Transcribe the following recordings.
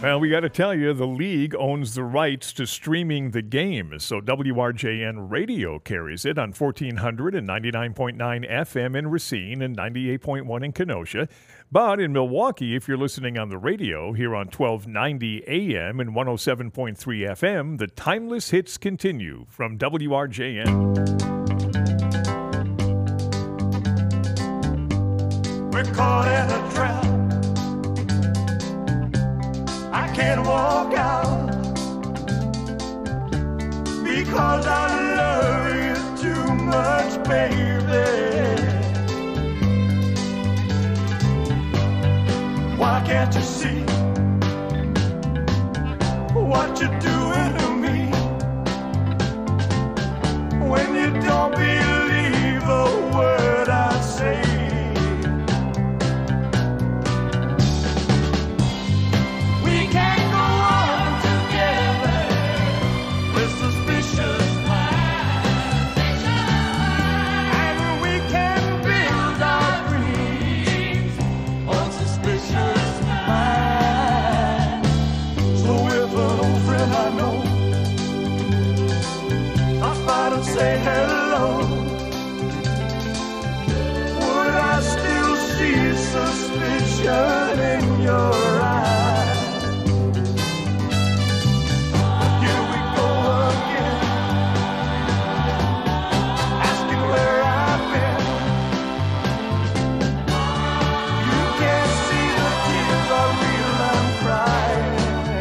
Well, we got to tell you, the league owns the rights to streaming the game, so WRJN Radio carries it on 1499.9 FM in Racine and 98.1 in Kenosha. But in Milwaukee, if you're listening on the radio here on 1290 AM and 107.3 FM, the timeless hits continue from WRJN. We're caught in a trap. I can't walk out because I love you too much, baby. Why can't you see what you're doing to me when you don't believe a word I say? Say hello. Would I still see suspicion in your eyes? Here we go again, asking where I've been. You can't see the tears are real, I'm crying.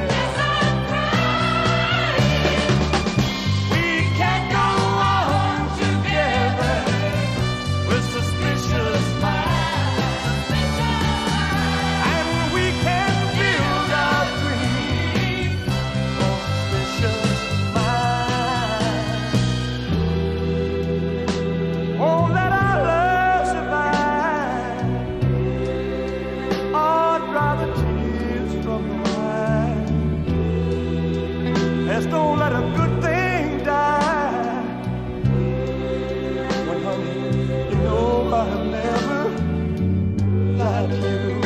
Don't let a good thing die. When honey, you know I've never lied to you.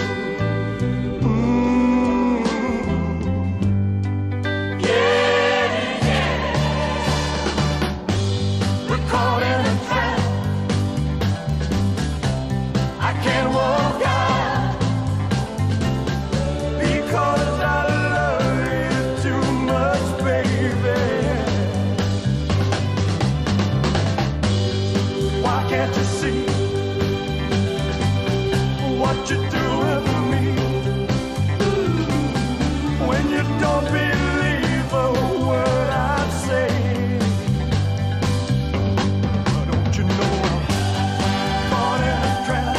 Yeah, yeah. We're caught in a trap. I can't walk out because I love you too much, baby. Why can't you see what you're doing to me when you don't believe a word I say? Don't you know I'm caught in a trap?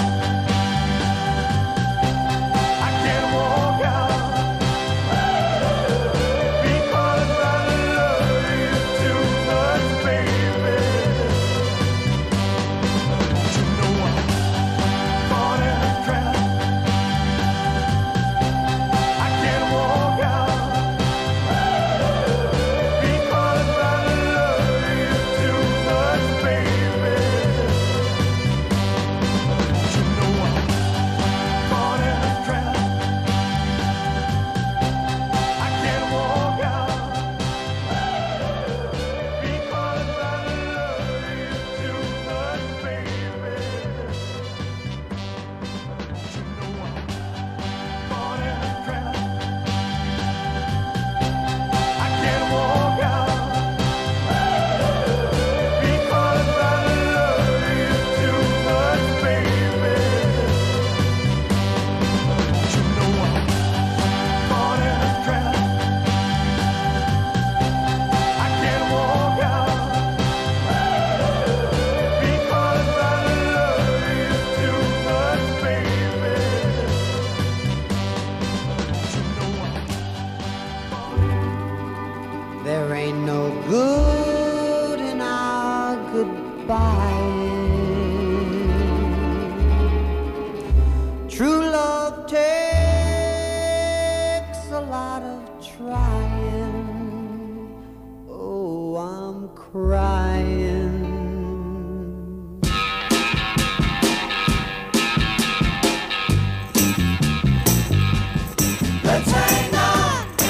I can't walk out because I love you too much, baby. Don't you know I'm caught in a trap? I can't walk out because I love you too much, baby. Don't you know I'm caught in a trap? I can't walk out because I love you too much, baby. Don't you know I'm caught in a trap? I can't walk out because I love you too much, baby. Don't you know I'm caught in a trap? I can't walk out because I love you too much, baby. Don't you know I'm There ain't no good in our goodbye. True love takes a lot of trying. Oh, I'm crying. Let's hang on.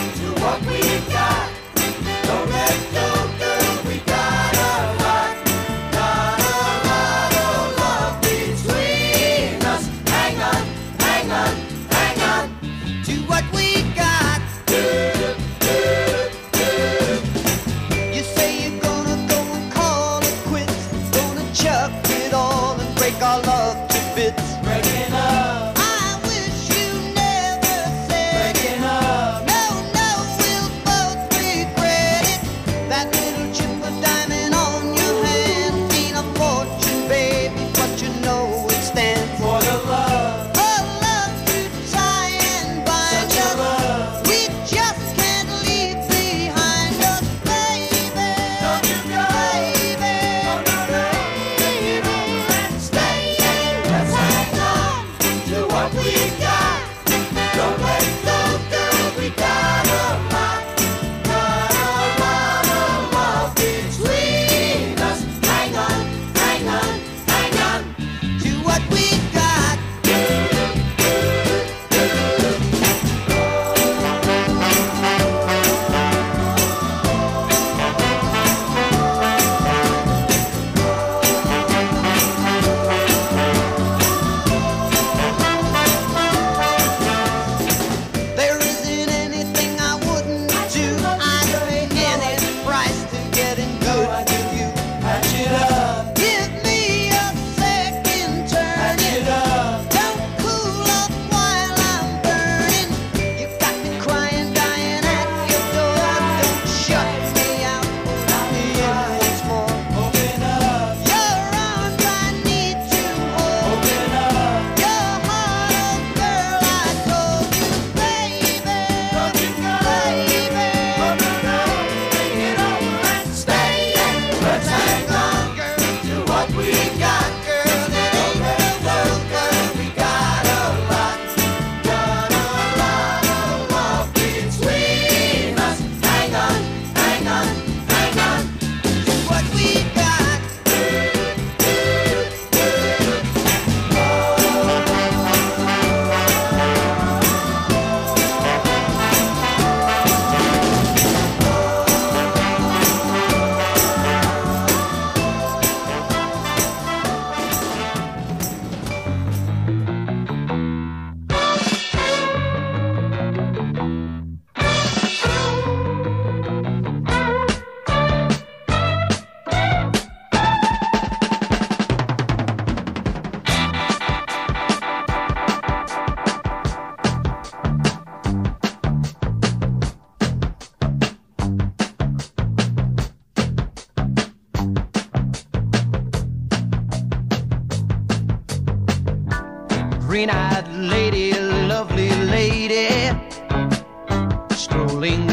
green-eyed lady, lovely lady, strolling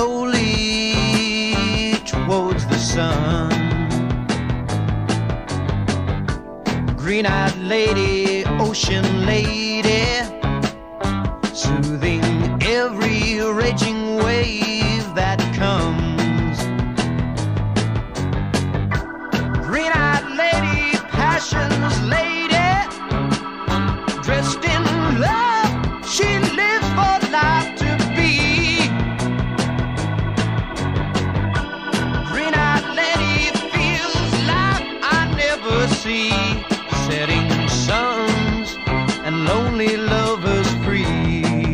slowly towards the sun. Green-eyed lady, ocean lady, soothing every raging wave that comes. Green-eyed lady, passion's lady, dressed in love, she lives for life to be. Green-eyed lady feels life I never see, setting suns and lonely lovers free.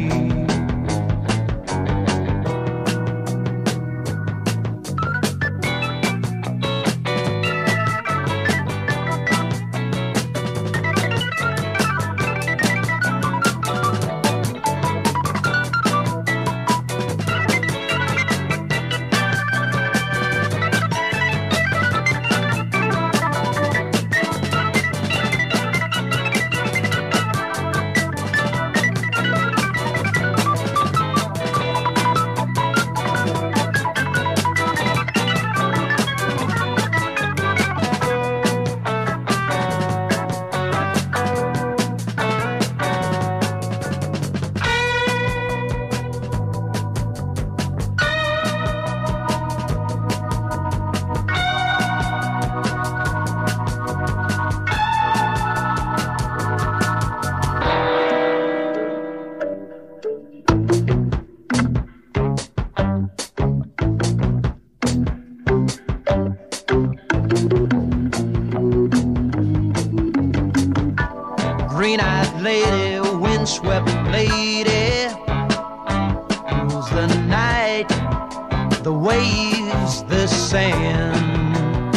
Green-eyed lady, windswept lady, rules the night, the waves, the sand.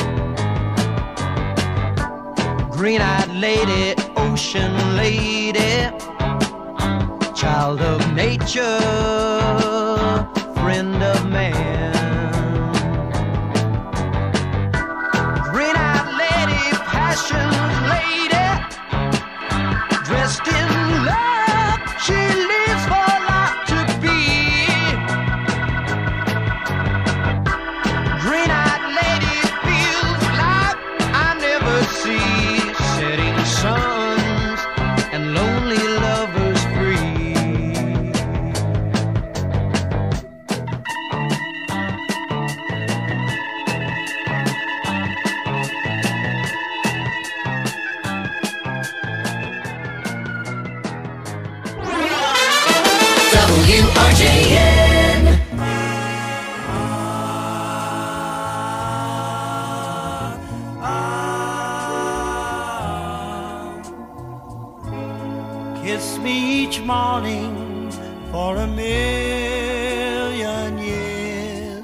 Green-eyed lady, ocean lady, child of nature, friend of man. Green-eyed lady, passion's lady, dressed in love, she lives for life to be. Green-eyed lady feels life I never see, setting suns and lonely lovers free. WRJN. Kiss me each morning for a million years.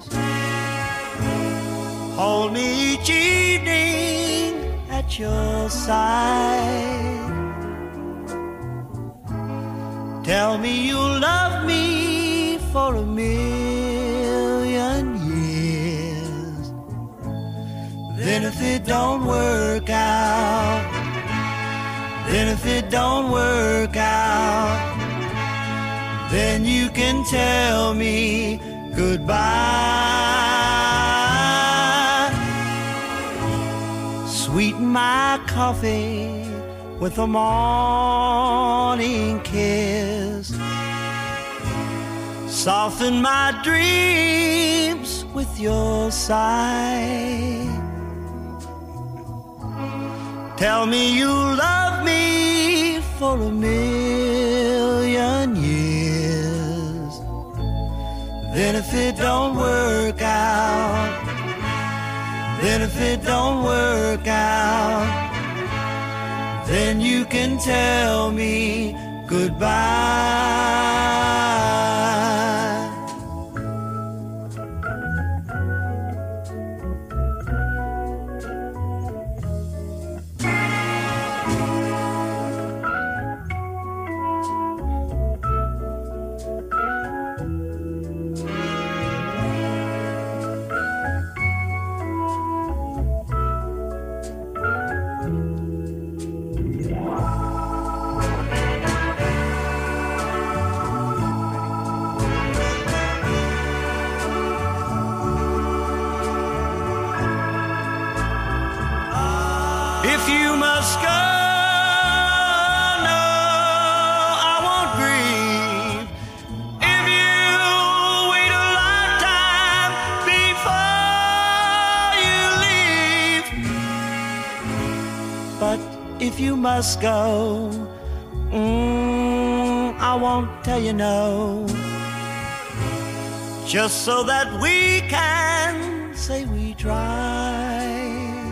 Hold me each evening at your side. Tell me you'll love me for a million years. Then if it don't work out, then if it don't work out, then you can tell me goodbye. Sweeten my coffee with a morning kiss. Soften my dreams with your sigh. Tell me you love me for a million years. Then if it don't work out, then if it don't work out, then you can tell me goodbye. if you must go, no, I won't grieve. If you wait a lifetime before you leave. But if you must go, I won't tell you no. Just so that we can say we tried.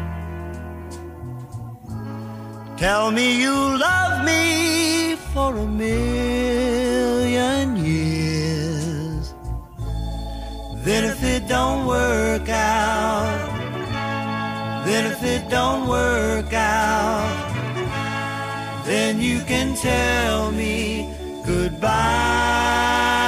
Tell me you love me for 1,000,000 years. Then if it don't work out, then if it don't work out, then you can tell me goodbye.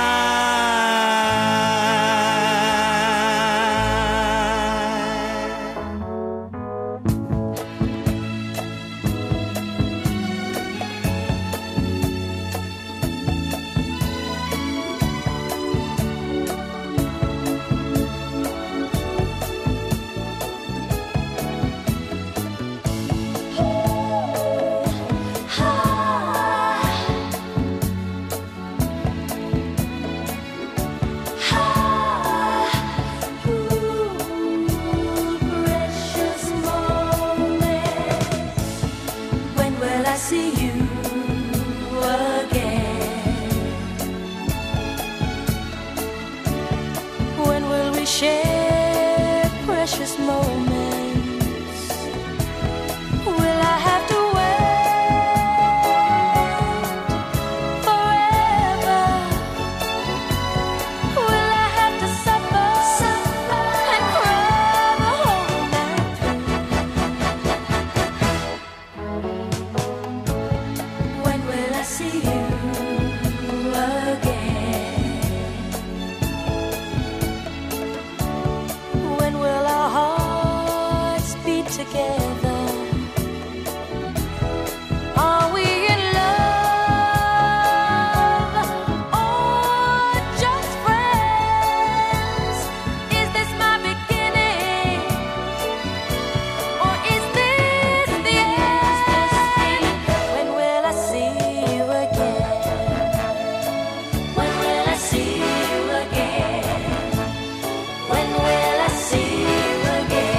Share precious moments. Will I have to wait forever? Will I have to suffer and cry the whole night through? When will I see you again? Together, are we in love or just friends? Is this my beginning or is this the end? When will I see you again? When will I see you again? When will I see you again?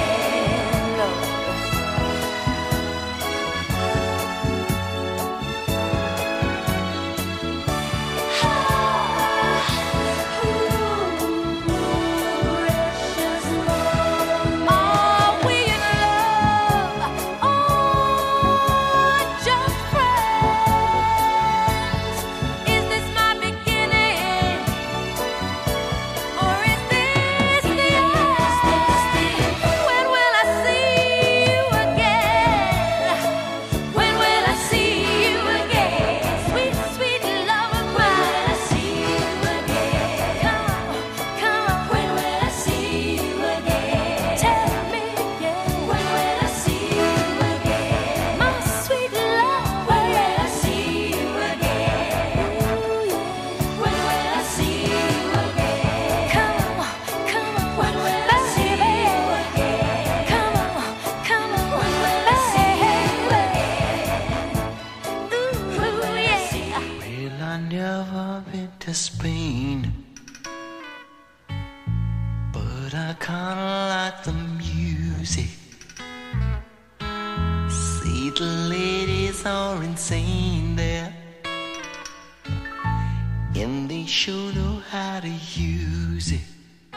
Spain, but I kinda like the music. See, the ladies are insane there, and they sure know how to use it.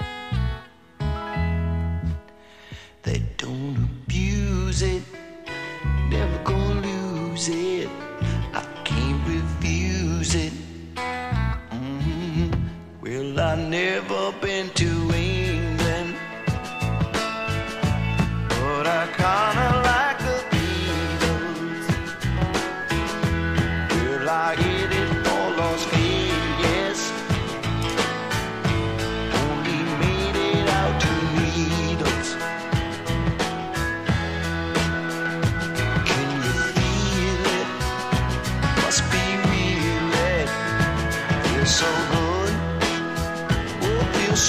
They don't abuse it, never gonna lose it. I can't refuse it. Well, I've never been to England, but I kinda like the Beatles. Well, I hit it for Las Vegas, only made it out to meet us. Can you feel it? Must be real, it feels so good.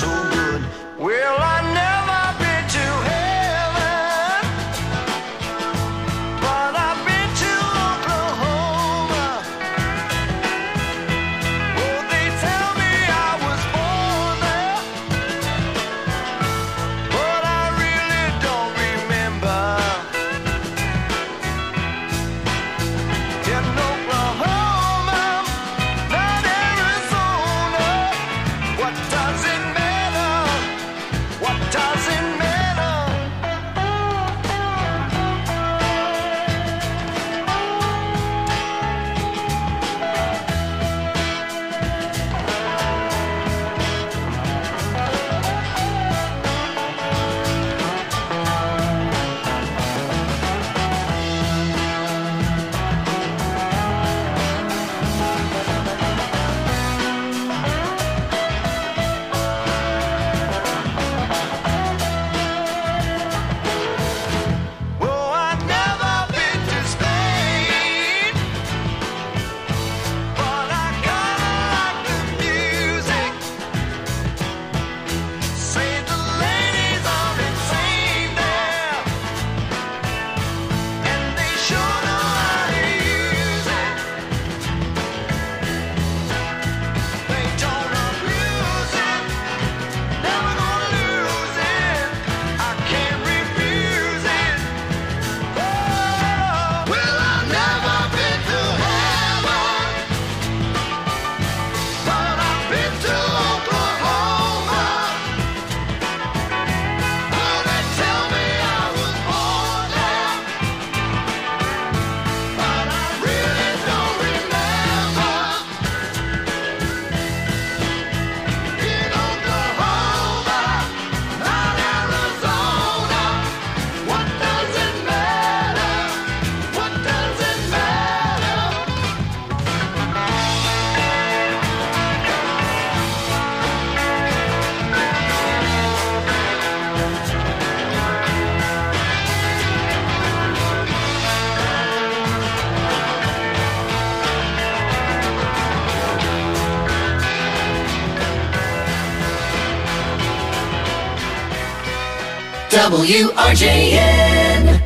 WRJN.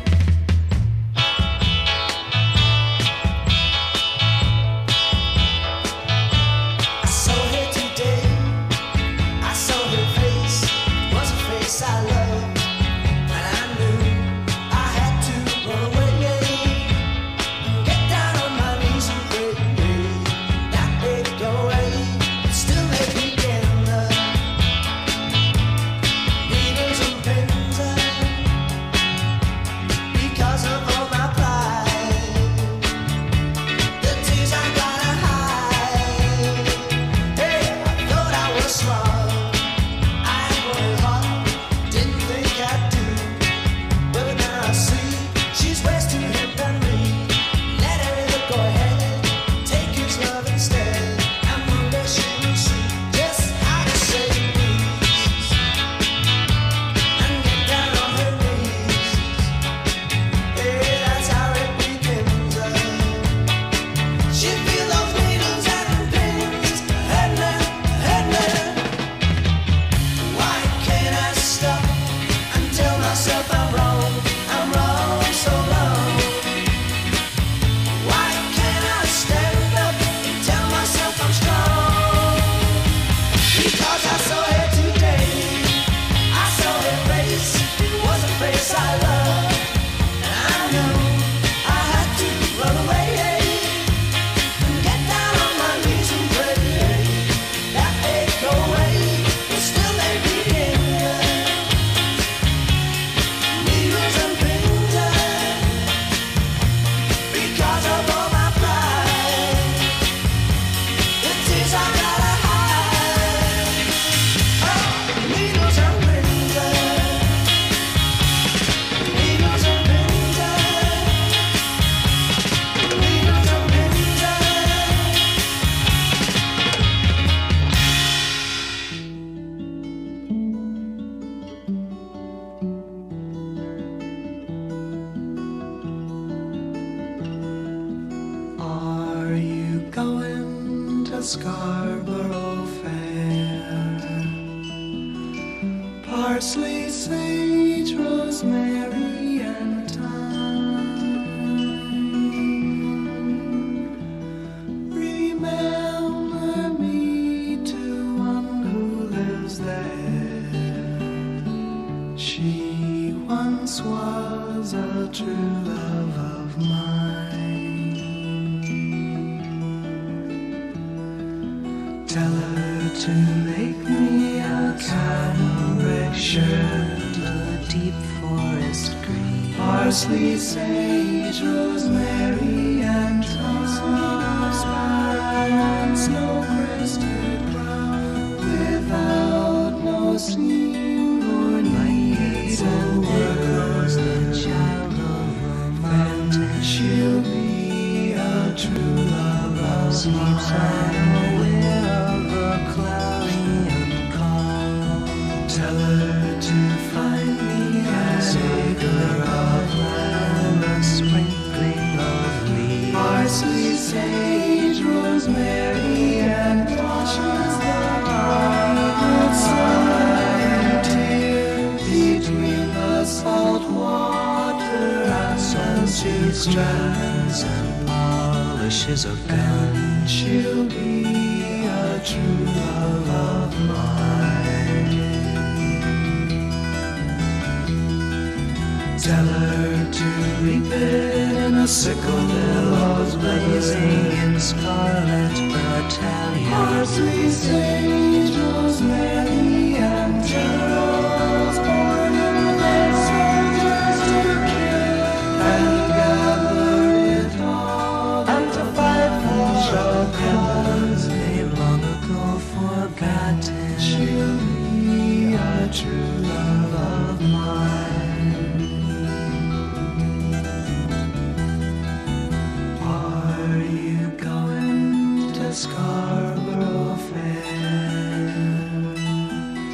I saw her today. I saw her face. It was a face I loved, and I knew I had to run away, get down on my knees and pray that they'd go away, but still they begin. Needles and pins, because of all my pride, the tears I gotta hide. Hey, I thought I was smart, I worked hard, didn't think I'd do, but now I see she's wasting her than me. Let her go ahead, take his love instead, and one day she will see just how to say please, and get down on her knees. Hey, that's how it begins. She feel those needles and pins, headland. Why can't I stop and tell myself I'm wrong so long? Why can't I stand up and tell myself I'm strong? Because I saw her today, I saw her face, it was a face I loved, and I knew I had to run away and get down on my knees and pray that they'd go away, but still they begin. Needles and pins, because of all my pride, the tears I gotta hide. Oh, needles and pins, needles and pins, needles and pins. Are you going to Scarborough Fair? Parsley, sage, rosemary, and thyme. Remember me to one who lives there. She once was a true love of mine. Tell her to make me a cambric shirt, a deep forest green, parsley, sage, rosemary, and thyme, snow-crested brown, without no seam or needs, and there goes the child of romance. She'll be a true love of mine. Aware of a cloudy and calm. Tell her to find me an acre of land, a sprinkling of leaves, parsley, sage, rosemary, and thyme. Outside here, between the salt water and salty strands and polishes of gun, she'll be a true love of mine. Tell her to reap it in a sickle, billows blazing in scarlet battalion, parsley, sage, rosemary, and generals born in the soldiers to kill and gather it all and to fight for our cause they've long ago forgotten. She'll be a true love of mine. Are you going to Scarborough Fair?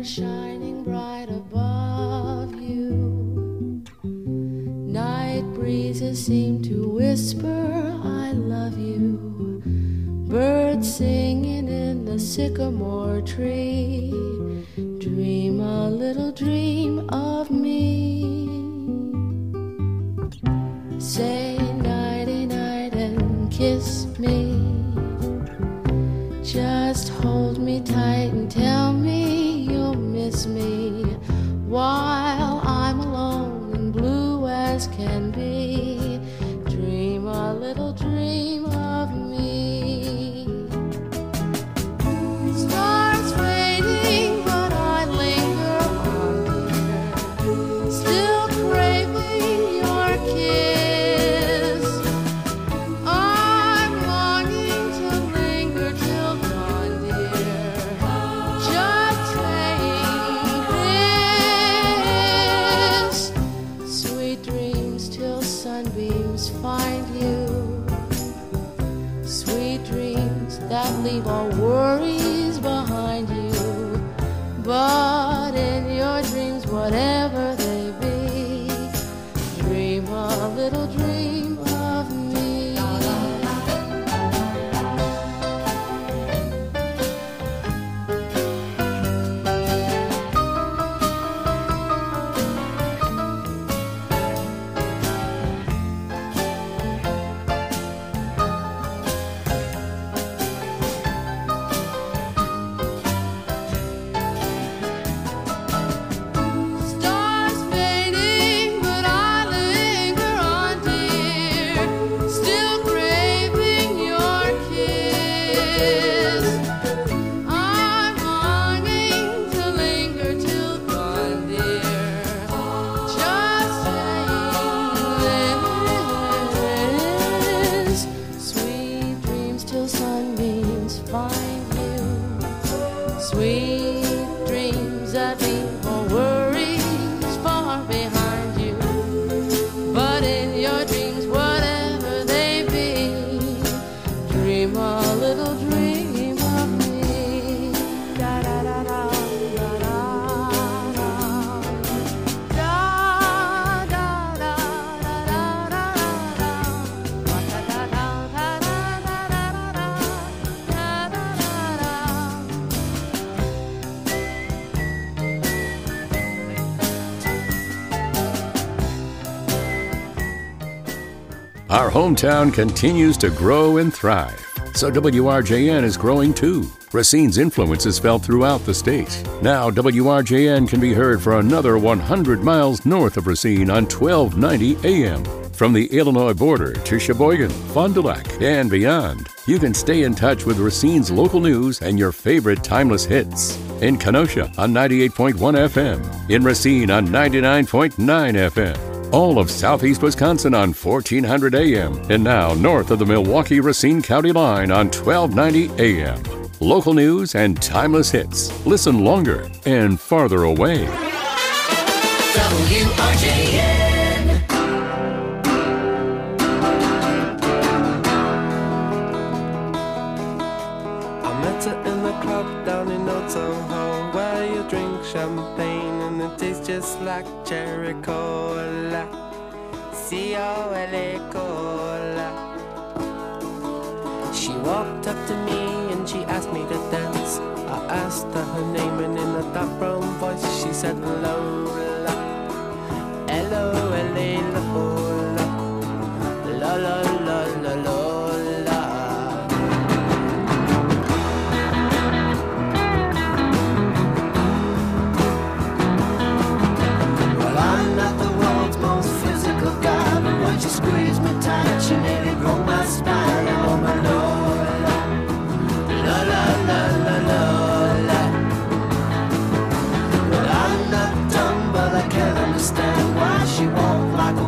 shining bright above you. Night breezes seem to whisper, I love you. Birds singing in the sycamore tree. Dream a little dream of me. Say nighty night and kiss me. Just hold me tight and tell me you'll miss me while I'm alone and blue as can be. Dream a little dream of me. Stars fading, but I linger on, dear. Still craving your kiss. I'm longing to linger till dawn, dear. Just saying this. Sweet dreams till sunbeams find you. Sweet dreams that leave all worries behind you. But in your dreams, whatever they be, dream a little dream of me. Stars fading, but I linger on, dear. Still craving your kiss. I'm longing to linger till dawn, dear. Just saying this. Sweet dreams till sunbeams find you. Sweet dreams that leave all worries far behind you. But in your dreams, whatever they be, dream a little dream of me. Da da da da da da da. Da da da da da da da. Da da da da da da da da. Da da da da. Our hometown continues to grow and thrive, so WRJN is growing too. Racine's influence is felt throughout the state. Now WRJN can be heard for another 100 miles north of Racine on 1290 AM. From the Illinois border to Sheboygan, Fond du Lac, and beyond, you can stay in touch with Racine's local news and your favorite timeless hits. In Kenosha on 98.1 FM, in Racine on 99.9 FM. All of southeast Wisconsin on 1400 AM, and now north of the Milwaukee-Racine County line on 1290 AM. Local news and timeless hits. Listen longer and farther away. WRJN. I met her in the club down in Old Soho, where you drink champagne and it tastes just like cherry cola. C-O-L-A cola. She walked up to me and she asked me to dance. I asked her her name and in a dark brown voice she said Lola. L-O-L-A Lola. La la la la Lola. Well, I'm not the world's most physical guy, but when she squeezed me tight, she nearly broke my spine. Oh, my Lola, la la la la Lola. Well, I'm not dumb, but I can't understand why she walked like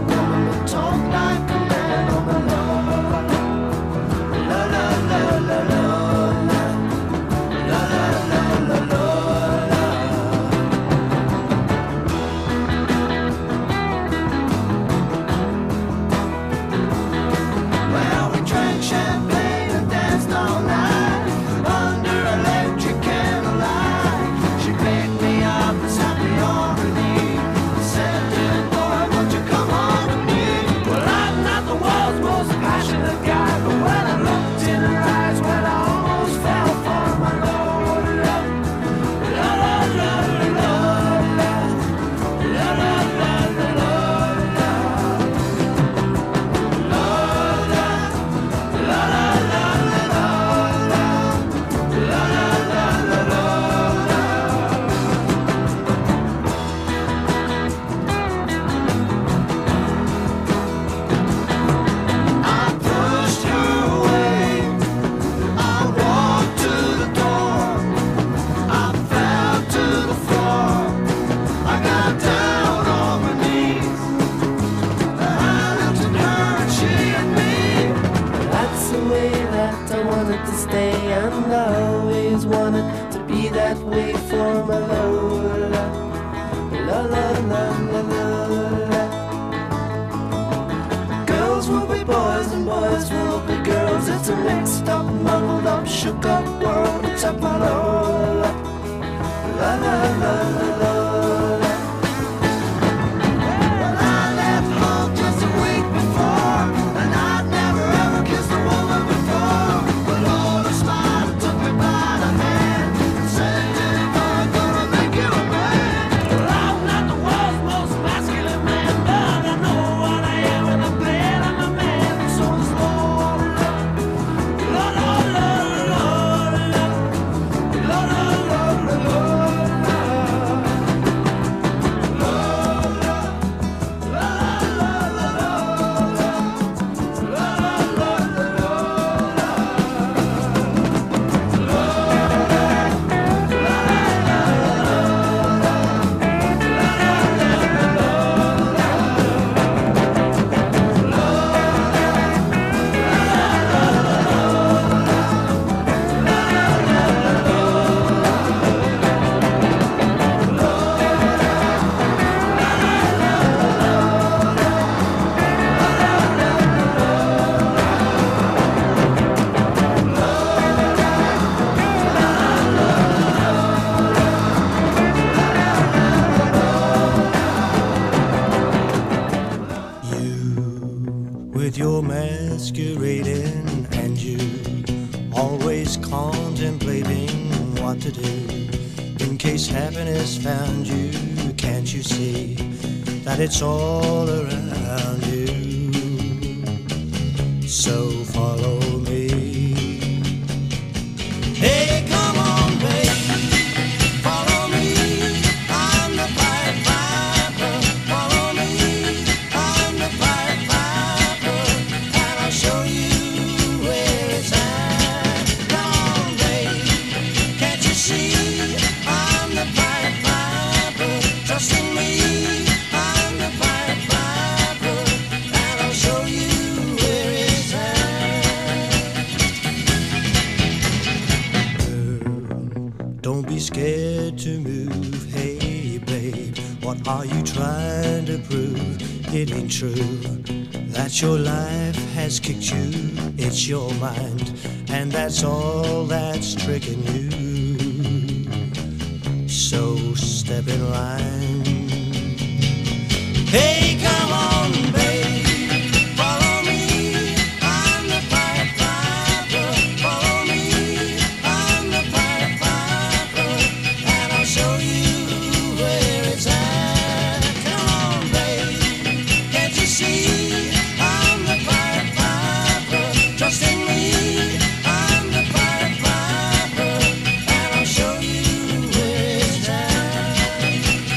wanted to stay, and I always wanted to be that way for my Lola. La la la la la la. Girls will be boys and boys will be girls. It's a mixed up, muddled up, shook up world except my Lola. La la la la la. Well, I left home just a week before, and I'd never ever kissed a woman before. But Lola smiled and took me by the hand and said, "Jenny boy, I'm gonna make you a man." Well, I'm not the world's most masculine man, but I know what I am, and I'm glad I'm a man. So it's Lola, Lola, Lola, Lola, Lola, Lola, Lola. With your masquerading and you always contemplating what to do in case happiness found you. Can't you see that it's all around you? So follow me. Hey, come on, baby, follow me. I'm the Pied Piper. Follow me. I'm the Pied Piper, and I'll show you where it's at. Come on, baby, can't you see? I'm the Pied Piper. Trust in me. I'm the Pied Piper, and I'll show you where it's at. Girl, don't be scared to move. Hey, babe, what are you trying to prove? It ain't true that your life has kicked you. It's your mind, and that's all that's tricking you. So step in line. Hey, come on, babe, follow me. I'm the Pied Piper. Follow me. I'm the Pied Piper, and I'll show you where it's at. Come on, babe, can't you see? I'm the Pied Piper. Trust in me. I'm the Pied Piper, and I'll show you where it's at.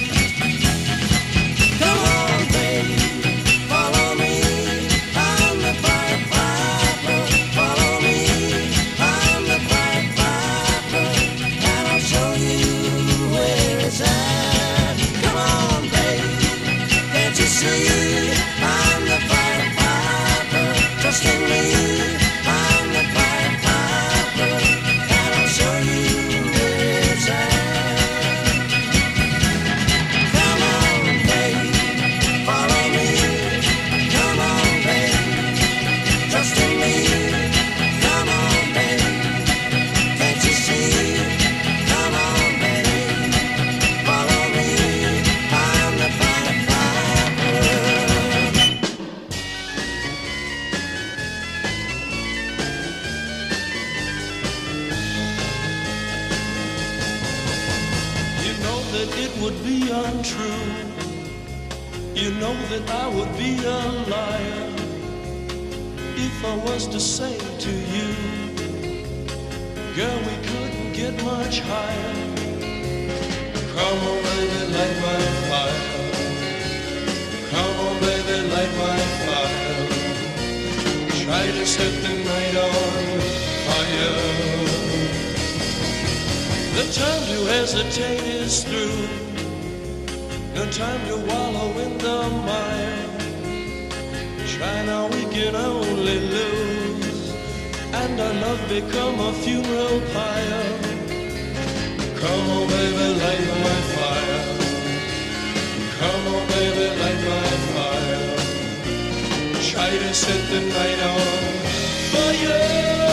Come on, babe, follow me. I'm the Pied Piper. Follow me. I'm the Pied Piper, and I'll show you where it's at. Come on, babe, can't you see? I'm the Pied Piper. Trust in me. I'm the Pied Piper, and I'll show you where it's at. Come on, babe, follow me. Come on, babe, trust in me. Come on, babe, can't you see? Come on, babe, follow me. I'm the Pied Piper. You know that it would be untrue. You know that I would be a liar if I was to say to you, girl, we couldn't get much higher. Come on, baby, light my fire. Come on, baby, light my fire. Try to set the night on fire. The time to hesitate is through. No time to wallow in the mire. Try now, we can only lose. I and our love become a funeral pyre. Come on, baby, light my fire. Come on, baby, light my fire. Try to set the night on fire.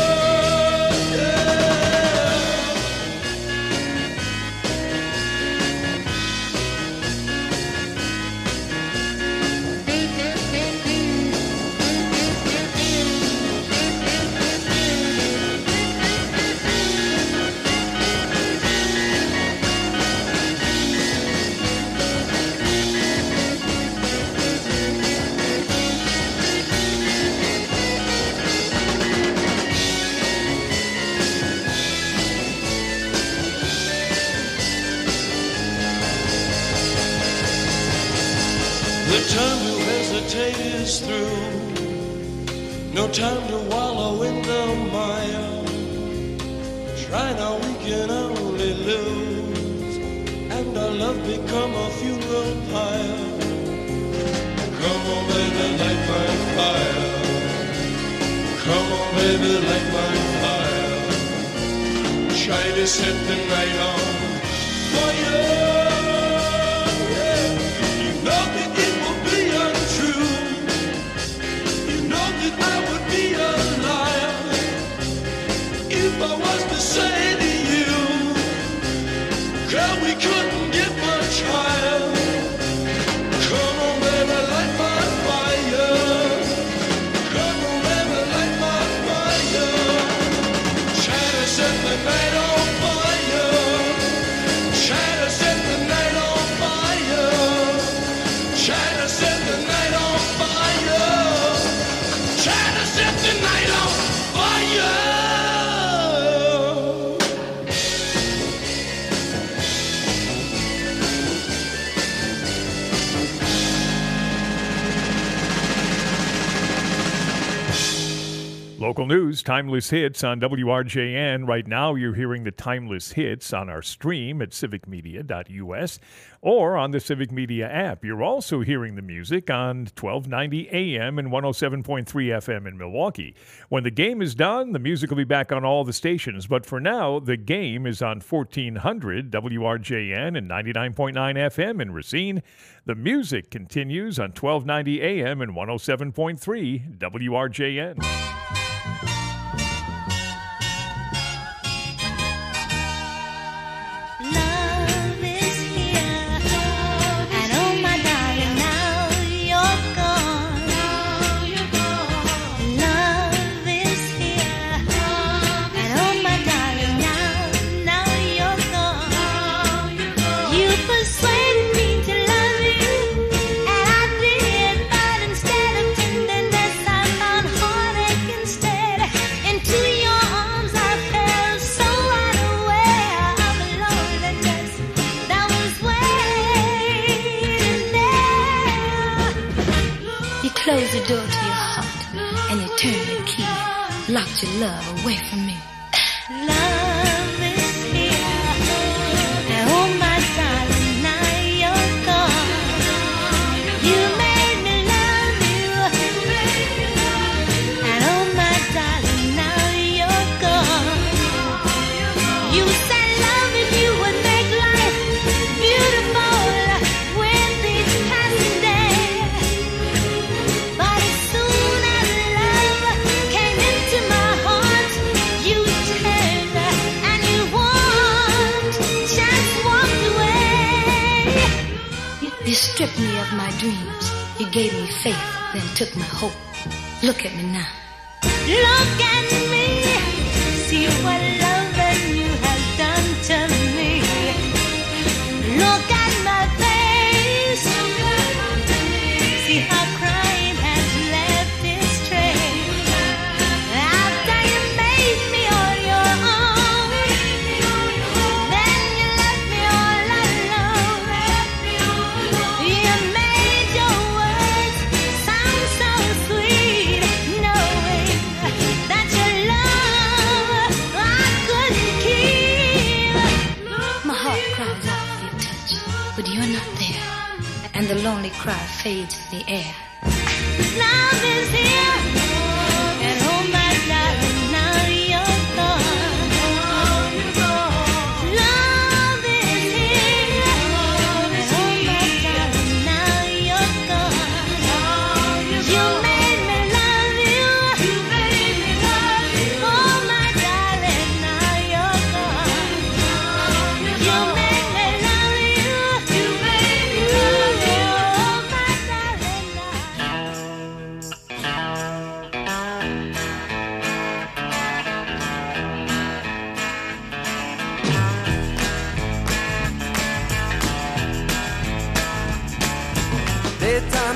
The time to hesitate is through. No time to wallow in the mire. Try now, we can only lose, and our love become a funeral pyre. Come on, baby, light my fire. Come on, baby, light my fire. Try to set the night on fire. I was to say to you, girl, we couldn't get much higher. Come on, baby, light my fire. Come on, baby, light my fire. Try to set the night on fire. Try to set the night on fire. Try to set the night on fire. Try to set the night on fire. Local news, timeless hits on WRJN. Right now, you're hearing the timeless hits on our stream at civicmedia.us or on the Civic Media app. You're also hearing the music on 1290 AM and 107.3 FM in Milwaukee. When the game is done, the music will be back on all the stations. But for now, the game is on 1400 WRJN and 99.9 FM in Racine. The music continues on 1290 AM and 107.3 WRJN. Love is here, and oh my darling, now you're gone. Love is here, and oh my darling, now you're gone. You persuaded me to love you, and I did, but instead of tenderness, I found heartache instead. Into your arms I fell so unaware of the loneliness that was waiting there. You closed the door to your heart and you turned the key, locked your love away from me. Love is here, and oh my darling, now you're gone. You made me love you, and oh my darling, now you're gone. You said loving you would make life beautiful with each passing day. But as soon as love came into my heart, you turned and you walked, just walked away. You stripped me of my dreams. You gave me faith, then took my hope. Look at me now. Look at me. See what loving you has done to me. Look at my face. See how crying has left its trace. After you made me on your own, then you left me all alone. You made your words sound so sweet, knowing that your love I couldn't keep. My heart cries out for your touch, but you're not there, and the lonely cry fades in the air. Love is here, and oh my darling, now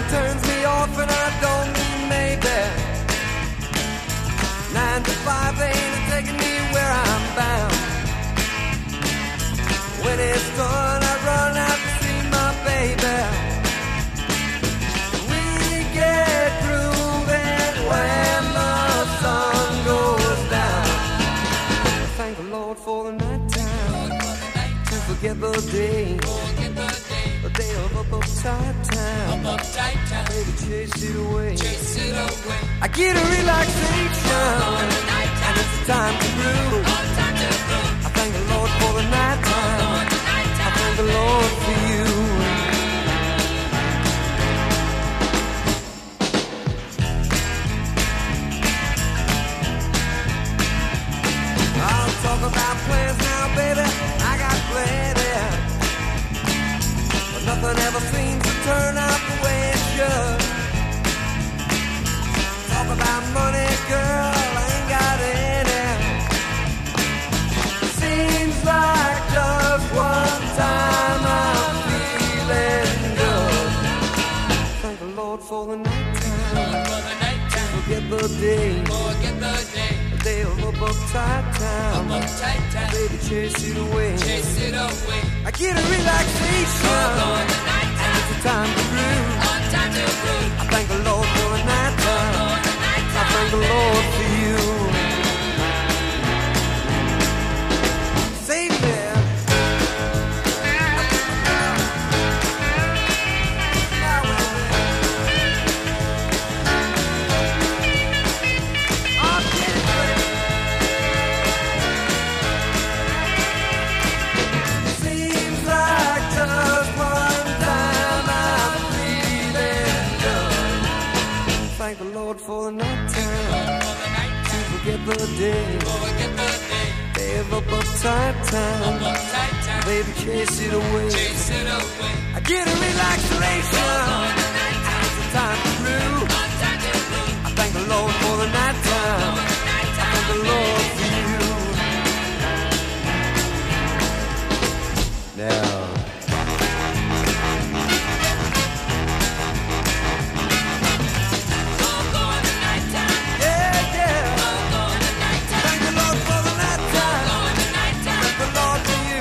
turns me off and I don't mean maybe. 9 to 5 they ain't taking me where I'm bound. When it's done I run out to see my baby. We get grooving when the sun goes down. Thank the Lord for the night time, to forget the day. The day of uptight time. Baby, chase it away. I get a relaxation, and it's time to groove. I thank the Lord for the night time. I thank the Lord for you. I'll talk about plans now, baby. I got plenty. But nothing ever seems to turn out the way it should. Talk about money, girl, I ain't got any. Seems like just one time I'm feeling good. Thank the Lord for the night time. Forget the day. The day of uptight time. Baby, chase it away. I get a relaxation, and it's a time to groove. I thank the Lord for the night time. I thank the Lord for you. Save me. Seems like just one time I'm feeling good. Thank the Lord for the night time, to forget the day. Day of uptight time. Baby, chase it away. I get a relaxation, and it's a time to groove. I thank the Lord for the night time. I thank the Lord for you. Now. Yeah, yeah. Thank the Lord for the night time. Thank the Lord for you.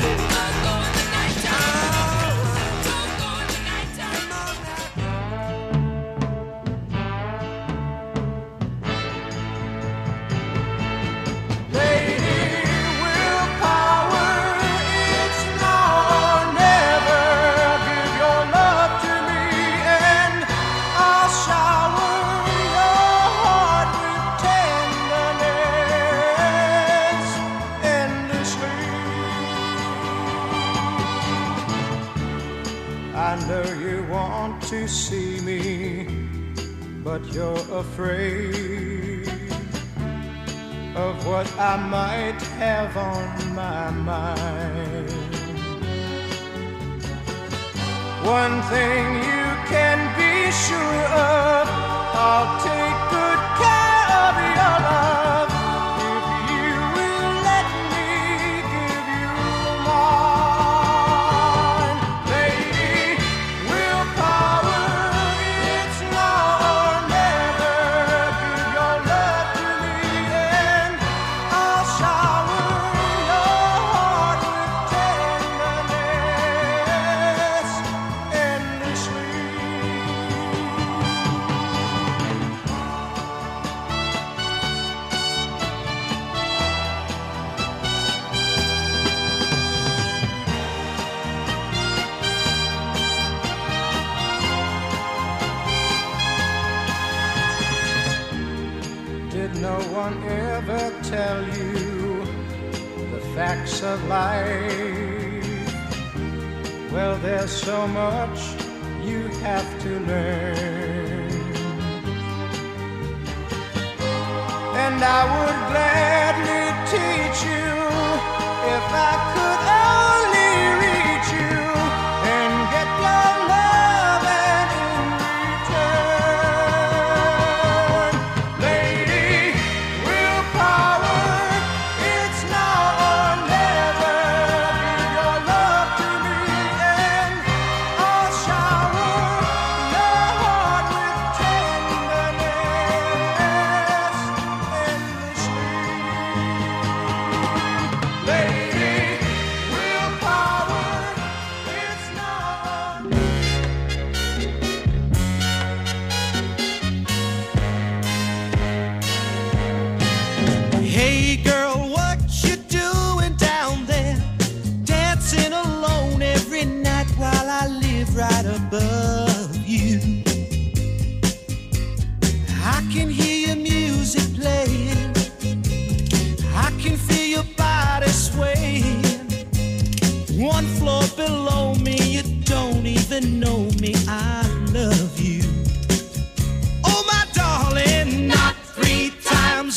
Lady, willpower, it's now or never. Give your love to me and I'll shower your heart with tenderness endlessly. I know you want to see me, but you're afraid of what I might have on my mind. One thing you can be sure of, I'll take good care of your love if you will let me give you mine. Lady, willpower, it's now or never. Give your love to me and I'll shower your heart with tenderness endlessly. Did no one ever tell you the facts of life? Well, there's so much you have to learn, and I would gladly teach you if I could only reach you and get your love and in return. Lady, willpower, it's now or never. Give your love to me and I'll shower your heart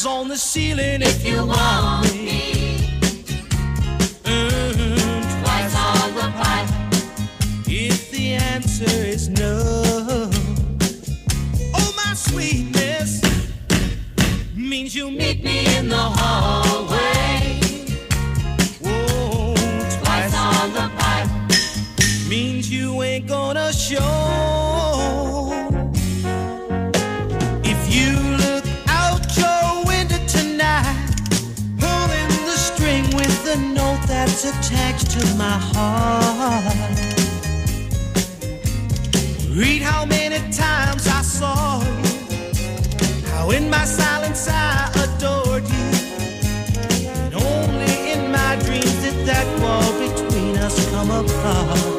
on the ceiling if you want me. Twice on the pipe. If the answer is no, oh my sweetness means you meet me in the hallway. Whoa, Twice on the pipe. means you ain't gonna show. If you look out your window tonight, pulling the string with the note that's attached to my heart. Read how many times I saw you, how in my silence I adored you, and only in my dreams did that wall between us come apart.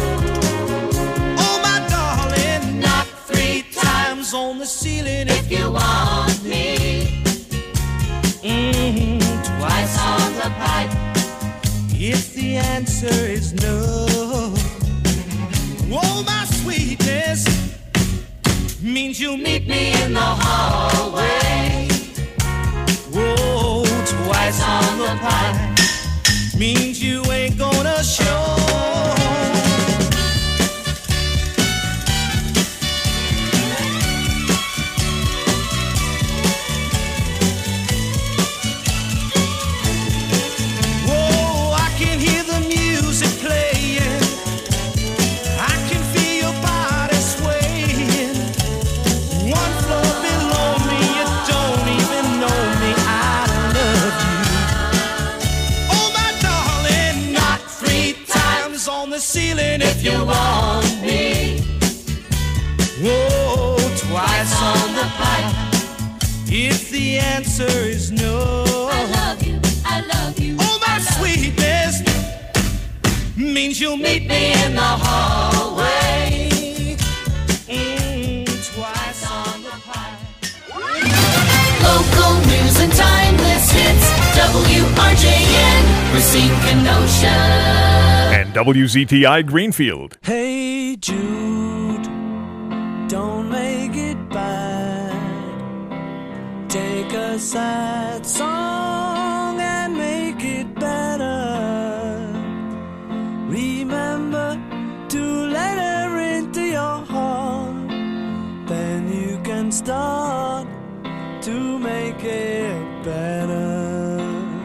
Oh my darling, knock 3 times on the ceiling if you want me. Twice on the pipe. If the answer is no, oh my sweetness means you meet me in the hallway. Whoa, twice on the pipe means you ain't gonna show. Whoa, I can hear the music playing. I can feel your body swaying. One floor below me, you don't even know me. I love you. Oh my darling, knock 3 times on the ceiling if you want me. Whoa, twice on the pipe. If the answer is no, I love you, I love you. oh my sweetness means you'll meet me in the hallway. Twice on the pipe. Local news and timeless hits. WRJN, Racine, Kenosha. And WZTI Greenfield. Hey Jude, don't make it bad. Take a sad song and make it better. Remember to let her into your heart. Then you can start to make it better.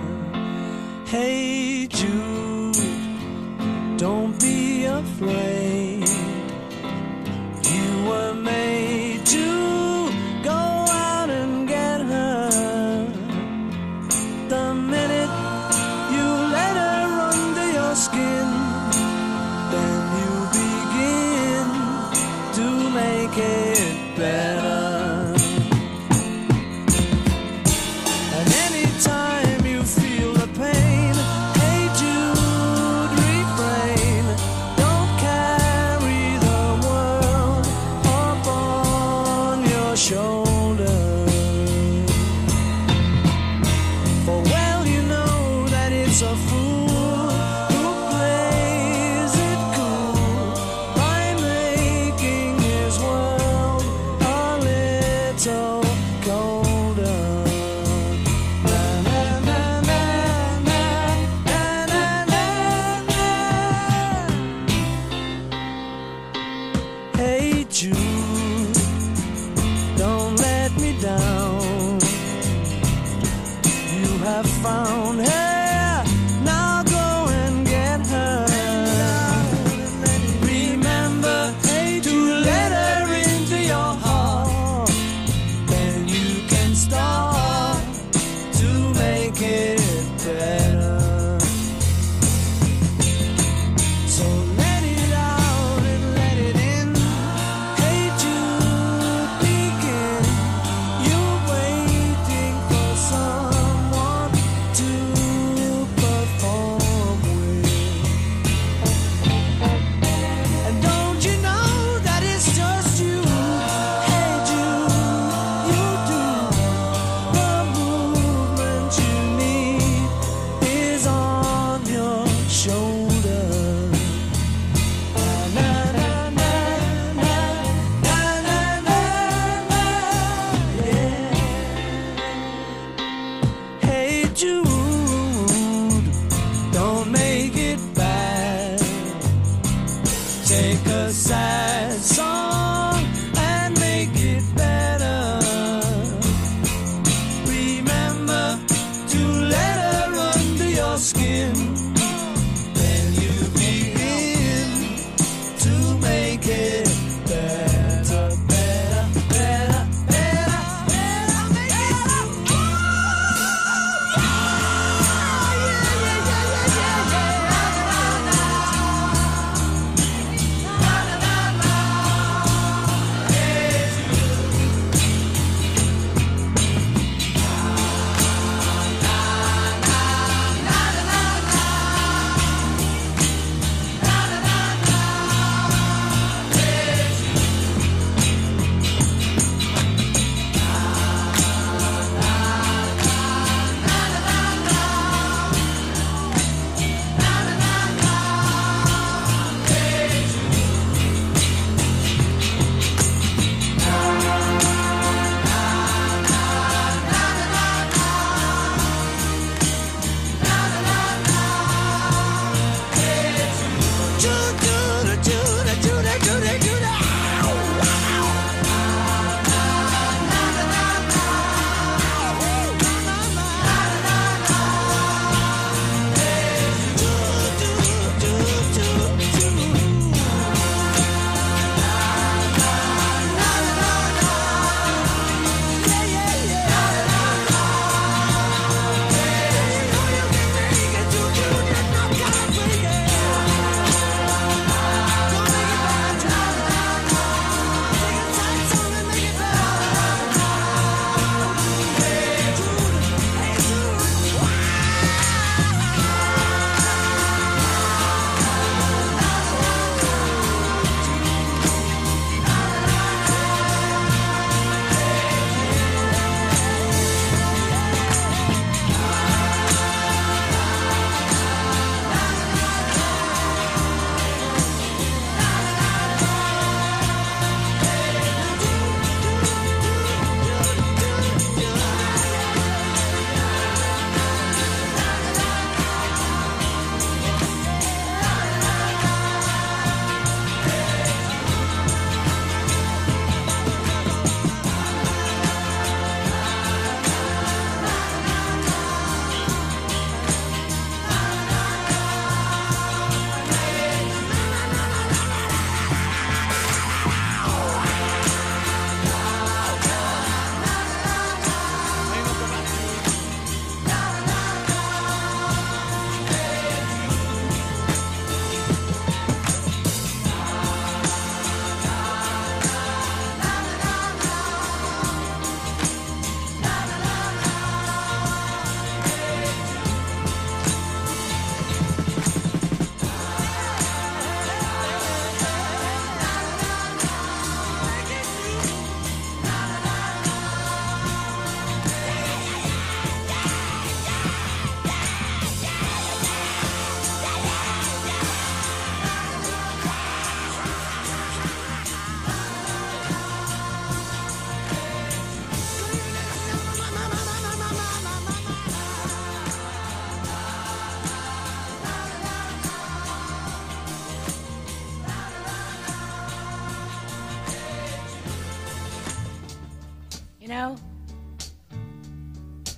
Hey Jude, don't be afraid. You were made to go out and get her. The minute you let her under your skin, then you begin to make it better. And anytime you feel the pain,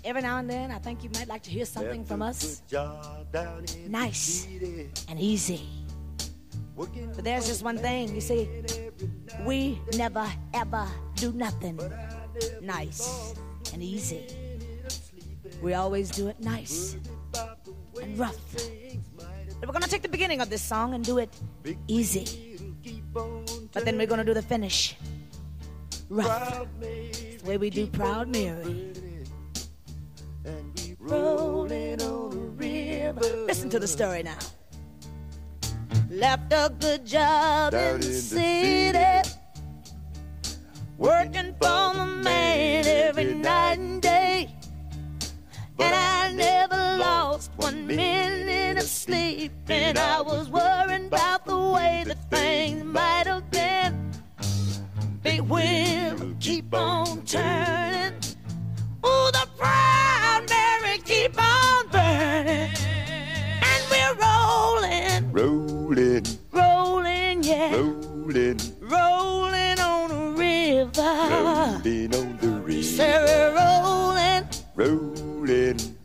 every now and then, I think you might like to hear something from us. Nice and easy. But there's just one thing, you see, we never ever do nothing nice and easy. We always do it nice and rough. But we're gonna take the beginning of this song and do it easy. But then we're gonna do the finish rough. It's the way we do Proud Mary. Rolling on the river. Listen to the story now. Left a good job in the city, working for the man every night and day. And I never lost 1 minute of sleep, and I was worrying about the way that things might have been. Big wheel keep on turning. Ooh, the Proud Mary keep on burning. And we're rolling, rolling, yeah, rolling on the river. Say we're rolling,